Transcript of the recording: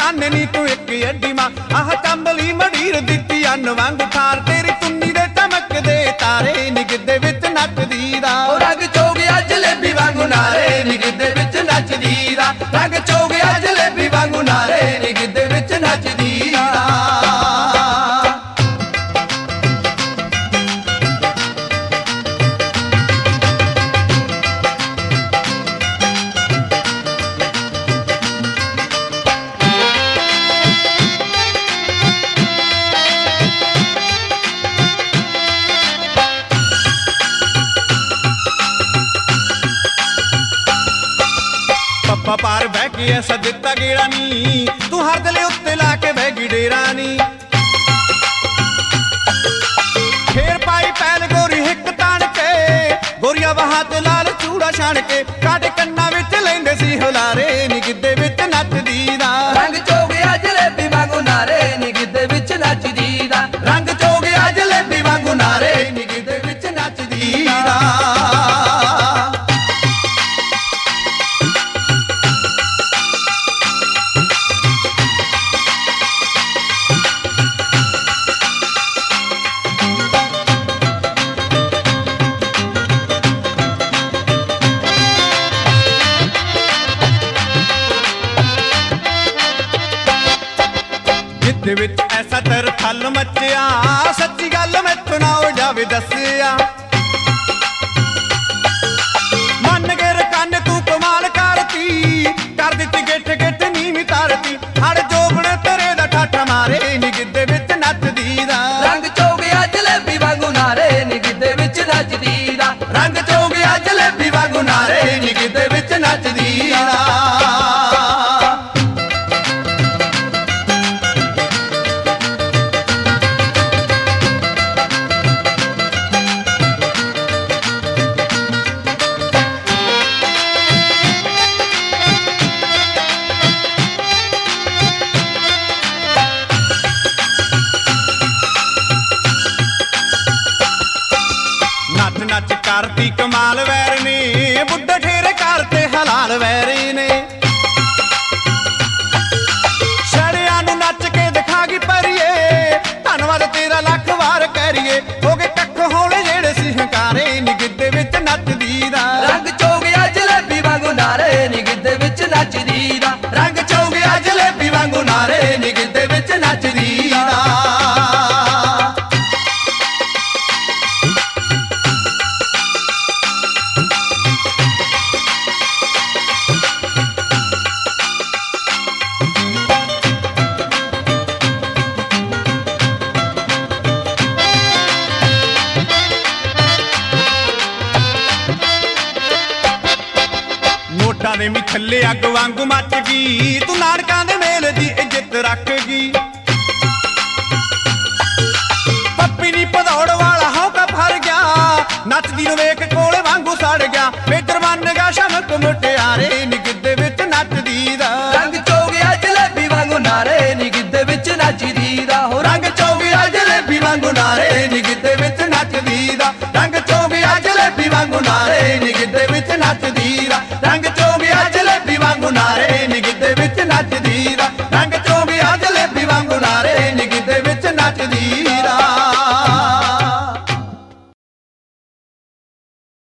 काने नी तू एक अड्डी मां आह चंबली मडीर दित्ती अन्न वांगू ठार तेरी तुन्नी दे चमकदे तारे निगदे विच नचदी दा रंग चो गया जलेबी वांगू नारे निगदे विच नचदी दा रंग चो गया जलेबी वांगू नारे निगदे विच नचदी दा पप्पा पार बह के ऐसा दिता गेड़ा नी तू हर दले उत्ते ला के बह गी डेरा नी फेर पाई पैल गोरी हिक तान के गोरिया वहां ते लाल चूड़ा छाण के काटे कन्ना विच लैंदे सी हुलारे नी गिद्दे विच नचदी दा रंग चो गया जलेबी वांगू नारे नी गिद्दे विच नचदी दा रंग चो गया जलेबी वांगू नारे नी गिद्दे विच नचदी दा जिद्द विच ऐसा तर थल मचिया सच्ची गल मैथों ना हो जावे दसिया मन के रकन तू कमाल करती कर दित्ती गिठ गिठ नीवी तारती हड़ जोगण तेरे दा ठाठा मारे नी गिद्दे विच नचदी दा रंग चो गया जलेबी वांगू नारे नी गिद्दे विच नचदी दा रंग चो गया जलेबी वांगू नारे नी गिद्दे विच नचदी दा नच नच करती कमाल वैर ने बुड्ढे ठेरे करते हलाल वैरी ने छड़िया नू नच के दिखागी परिए धन्नवाद तेरा लख वार करिए हो गए कख होने जेड़े सी हंकारे नी गिद्दे विच नचदी दा रंग चो गया जलेबी वांगू नारे नी गिद्दे विच नचदी दा रंग चो गया जलेबी वांगू नारे नी गिद्दे विच नचदी दा नोटां दे मिठल्ले अग वांगू मच गई तू नानकां दे मेल दी इज्जत रख गई पप्पी नी भदौड़ वाला हौका फर गया नचदी नू वेख कोले वांगू सड़ गया मेजर बन गया शमक मुटियारे नी गिद्दे विच नचदी दा रंग चो गया जलेबी वांगू नारे नी गिद्दे विच नचदी दा हो रंग चो गया जलेबी वांगू नारे नी गिद्दे विच नचदी दा रंग चो गया जलेबी वांगू नारे नी गिद्दे विच नचदी दा रंग चो गया जलेबी वांगू नारे नी गिद्दे विच नचदी दा रंग चो गया जलेबी वांगू नारे नी गिद्दे विच नचदी